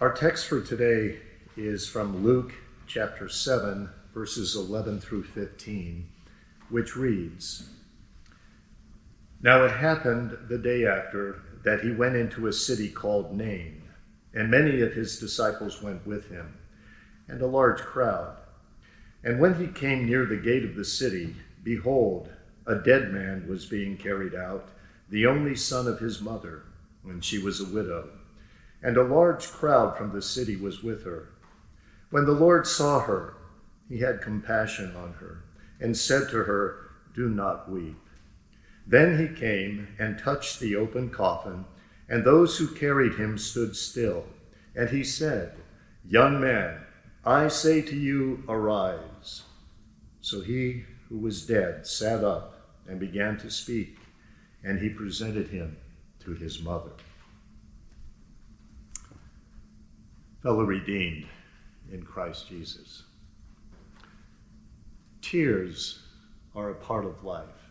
Our text for today is from Luke chapter 7, verses 11 through 15, which reads, "Now it happened the day after that he went into a city called Nain, and many of his disciples went with him, and a large crowd. And when he came near the gate of the city, behold, a dead man was being carried out, the only son of his mother, when she was a widow. And a large crowd from the city was with her. When the Lord saw her, he had compassion on her, and said to her, 'Do not weep.' Then he came and touched the open coffin, and those who carried him stood still. And he said, 'Young man, I say to you, arise.' So he who was dead sat up and began to speak, and he presented him to his mother." Fellow redeemed in Christ Jesus, tears are a part of life.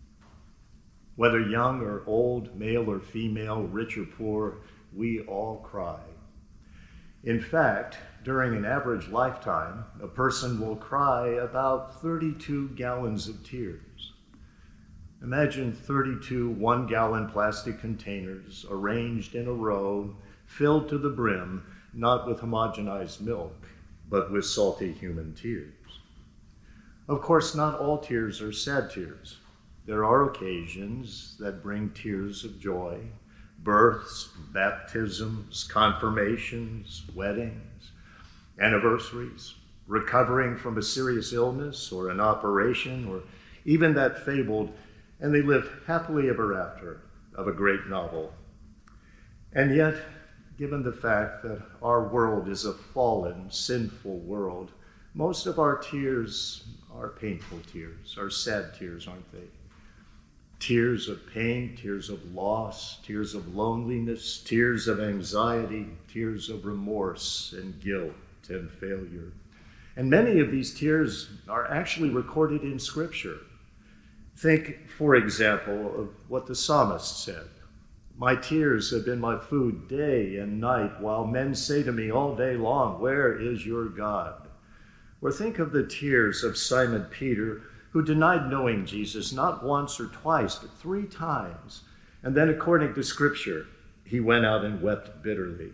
Whether young or old, male or female, rich or poor, we all cry. In fact, during an average lifetime, a person will cry about 32 gallons of tears. Imagine 32 one-gallon plastic containers arranged in a row, filled to the brim, not with homogenized milk, but with salty human tears. Of course, not all tears are sad tears. There are occasions that bring tears of joy: births, baptisms, confirmations, weddings, anniversaries, recovering from a serious illness or an operation, or even that fabled "and they lived happily ever after" of a great novel. And yet, given the fact that our world is a fallen, sinful world, most of our tears are painful tears, are sad tears, aren't they? Tears of pain, tears of loss, tears of loneliness, tears of anxiety, tears of remorse and guilt and failure. And many of these tears are actually recorded in Scripture. Think, for example, of what the psalmist said. "My tears have been my food day and night, while men say to me all day long, 'Where is your God?'" Or think of the tears of Simon Peter, who denied knowing Jesus not once or twice, but 3 times. And then, according to Scripture, he went out and wept bitterly.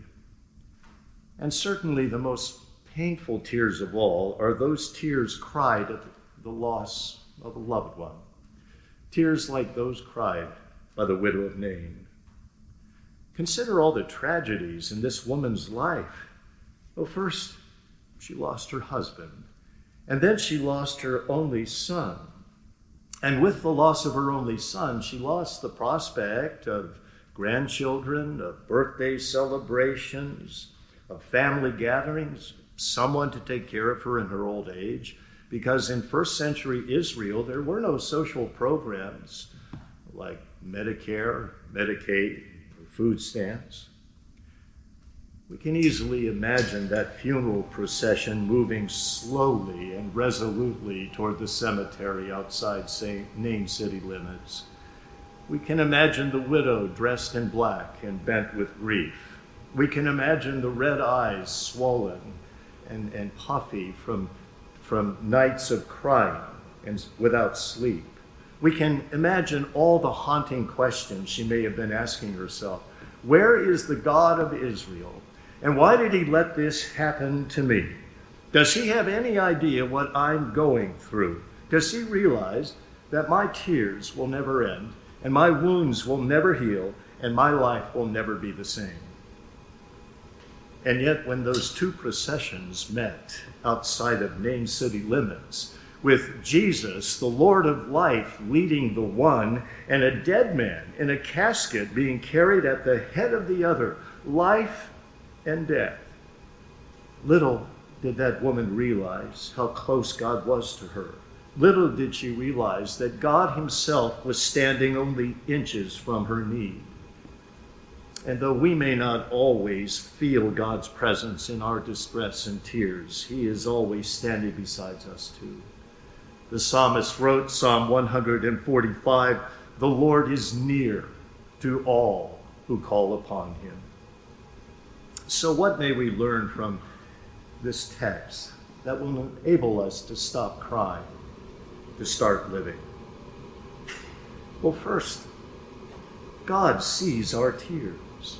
And certainly the most painful tears of all are those tears cried at the loss of a loved one. Tears like those cried by the widow of Nain. Consider all the tragedies in this woman's life. Well, first, she lost her husband, and then she lost her only son. And with the loss of her only son, she lost the prospect of grandchildren, of birthday celebrations, of family gatherings, someone to take care of her in her old age, because in first century Israel, there were no social programs like Medicare, Medicaid, food stamps. We can easily imagine that funeral procession moving slowly and resolutely toward the cemetery outside Nain city limits. We can imagine the widow dressed in black and bent with grief. We can imagine the red eyes swollen and puffy from nights of crying and without sleep. We can imagine all the haunting questions she may have been asking herself. Where is the God of Israel? And why did he let this happen to me? Does he have any idea what I'm going through? Does he realize that my tears will never end, and my wounds will never heal, and my life will never be the same? And yet, when those 2 processions met outside of Nain city limits, with Jesus, the Lord of life, leading the one, and a dead man in a casket being carried at the head of the other, life and death. Little did that woman realize how close God was to her. Little did she realize that God himself was standing only inches from her need. And though we may not always feel God's presence in our distress and tears, he is always standing beside us too. The psalmist wrote, Psalm 145, "The Lord is near to all who call upon him." So what may we learn from this text that will enable us to stop crying, to start living? Well, first, God sees our tears.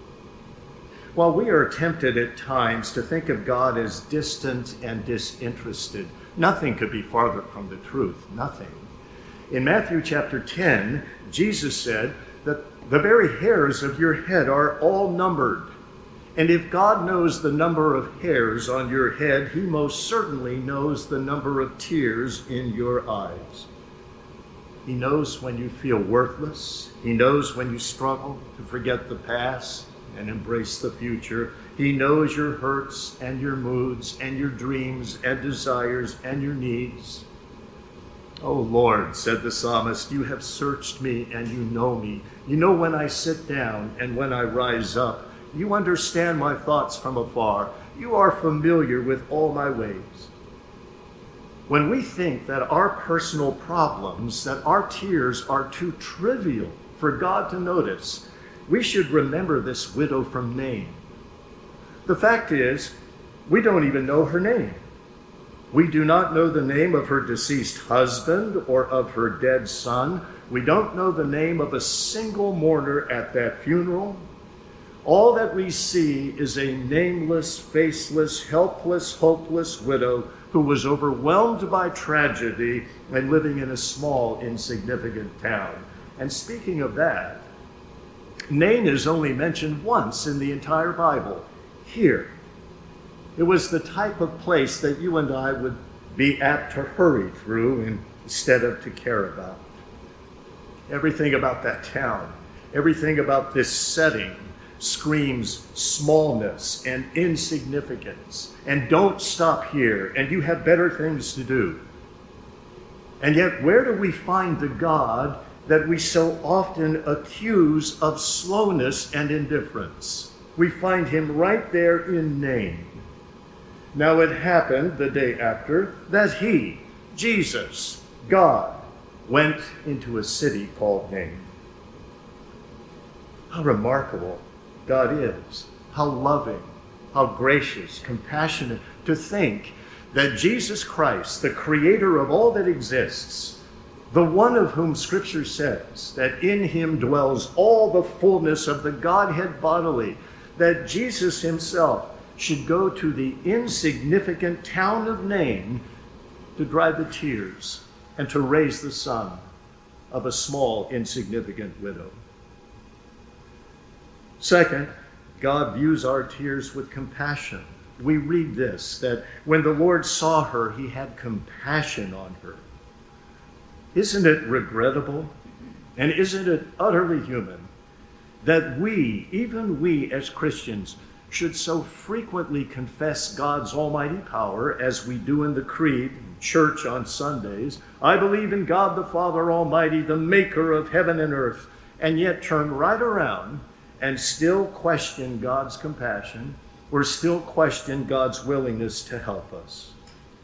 While we are tempted at times to think of God as distant and disinterested, nothing could be farther from the truth, nothing. In Matthew chapter 10, Jesus said that the very hairs of your head are all numbered. And if God knows the number of hairs on your head, he most certainly knows the number of tears in your eyes. He knows when you feel worthless. He knows when you struggle to forget the past and embrace the future. He knows your hurts and your moods and your dreams and desires and your needs. "Oh Lord," said the psalmist, "you have searched me and you know me. You know when I sit down and when I rise up. You understand my thoughts from afar. You are familiar with all my ways." When we think that our personal problems, that our tears are too trivial for God to notice, we should remember this widow from Nain. The fact is, we don't even know her name. We do not know the name of her deceased husband or of her dead son. We don't know the name of a single mourner at that funeral. All that we see is a nameless, faceless, helpless, hopeless widow who was overwhelmed by tragedy and living in a small, insignificant town. And speaking of that, Nain is only mentioned once in the entire Bible, here. It was the type of place that you and I would be apt to hurry through instead of to care about. Everything about that town, everything about this setting screams smallness and insignificance. And don't stop here, and you have better things to do. And yet, where do we find the God that we so often accuse of slowness and indifference? We find him right there in Nain. Now it happened the day after that he, Jesus, God, went into a city called Nain. How remarkable God is, how loving, how gracious, compassionate, to think that Jesus Christ, the creator of all that exists, the one of whom Scripture says that in him dwells all the fullness of the Godhead bodily, that Jesus himself should go to the insignificant town of Nain to dry the tears and to raise the son of a small, insignificant widow. Second, God views our tears with compassion. We read this, that when the Lord saw her, he had compassion on her. Isn't it regrettable, and isn't it utterly human, that we, even we as Christians, should so frequently confess God's almighty power as we do in the Creed, church on Sundays? I believe in God the Father Almighty, the maker of heaven and earth, and yet turn right around and still question God's compassion, or still question God's willingness to help us.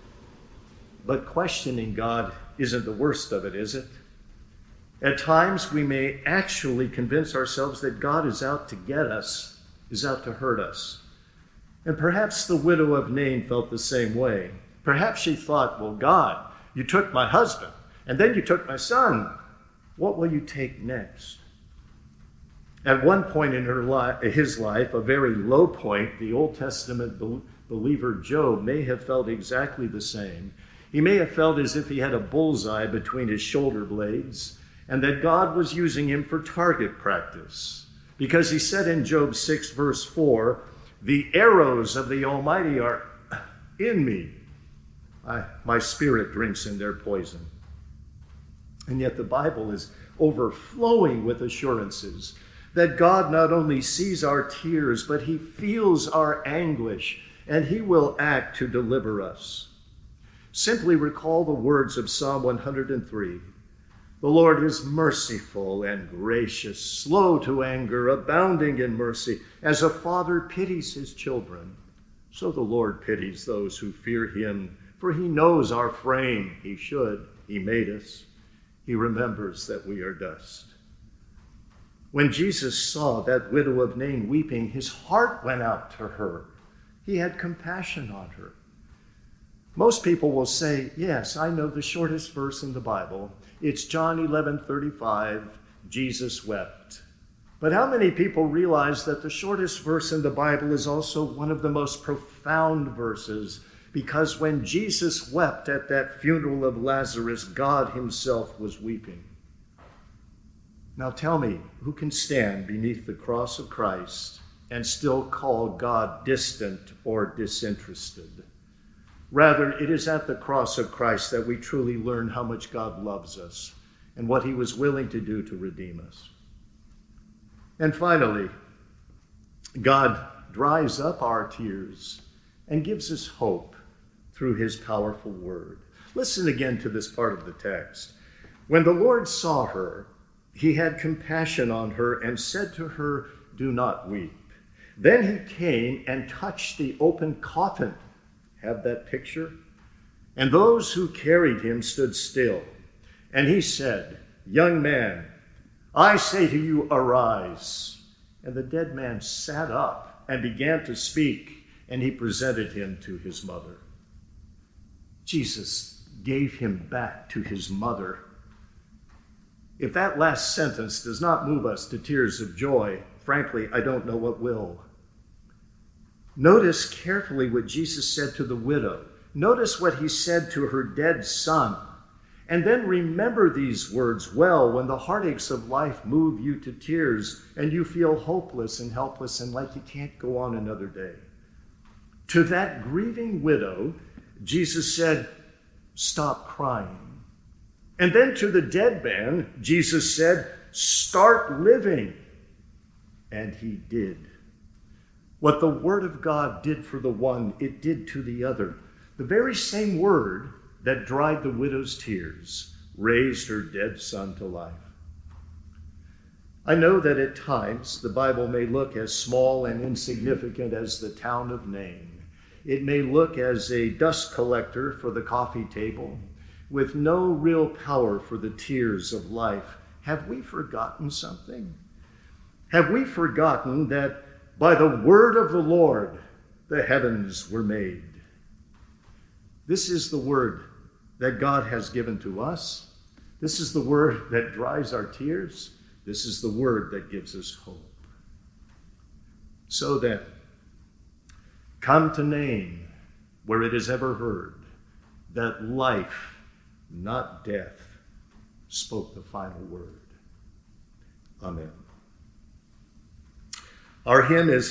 But questioning God isn't the worst of it, is it? At times we may actually convince ourselves that God is out to get us, is out to hurt us. And perhaps the widow of Nain felt the same way. Perhaps she thought, well, God, you took my husband, and then you took my son. What will you take next? At one point in his life, a very low point, the Old Testament believer Job may have felt exactly the same. He may have felt as if he had a bullseye between his shoulder blades and that God was using him for target practice. Because he said in Job 6, verse 4, "The arrows of the Almighty are in me. My spirit drinks in their poison." And yet the Bible is overflowing with assurances that God not only sees our tears, but he feels our anguish, and he will act to deliver us. Simply recall the words of Psalm 103. The Lord is merciful and gracious, slow to anger, abounding in mercy. As a father pities his children, so the Lord pities those who fear him, for he knows our frame. He should. He made us. He remembers that we are dust. When Jesus saw that widow of Nain weeping, his heart went out to her. He had compassion on her. Most people will say, yes, I know the shortest verse in the Bible. It's John 11:35, Jesus wept. But how many people realize that the shortest verse in the Bible is also one of the most profound verses? Because when Jesus wept at that funeral of Lazarus, God himself was weeping. Now tell me, who can stand beneath the cross of Christ and still call God distant or disinterested? Rather, it is at the cross of Christ that we truly learn how much God loves us and what he was willing to do to redeem us. And finally, God dries up our tears and gives us hope through his powerful word. Listen again to this part of the text. When the Lord saw her, he had compassion on her and said to her, "Do not weep." Then he came and touched the open coffin. Have that picture? And those who carried him stood still. And he said, "Young man, I say to you, arise." And the dead man sat up and began to speak, and he presented him to his mother. Jesus gave him back to his mother. If that last sentence does not move us to tears of joy, frankly, I don't know what will. Notice carefully what Jesus said to the widow. Notice what he said to her dead son. And then remember these words well when the heartaches of life move you to tears and you feel hopeless and helpless and like you can't go on another day. To that grieving widow, Jesus said, "Stop crying." And then to the dead man, Jesus said, "Start living." And he did. What the word of God did for the one, it did to the other. The very same word that dried the widow's tears raised her dead son to life. I know that at times the Bible may look as small and insignificant as the town of Nain. It may look as a dust collector for the coffee table, with no real power for the tears of life. Have we forgotten something? Have we forgotten that by the word of the Lord the heavens were made? This is the word that God has given to us. This is the word that dries our tears. This is the word that gives us hope. So then, come to Nain, where it is ever heard that life, not death, spoke the final word. Amen. Our hymn is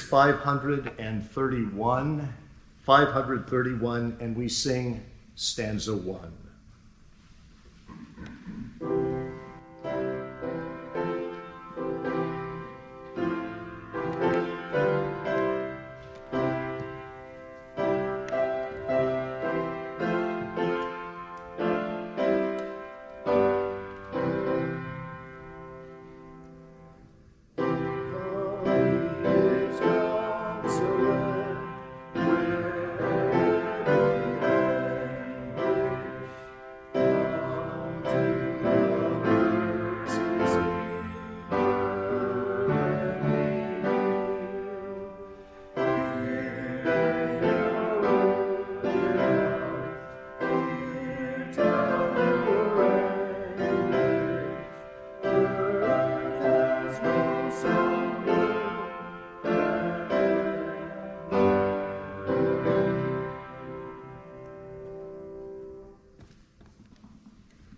531, and we sing stanza 1.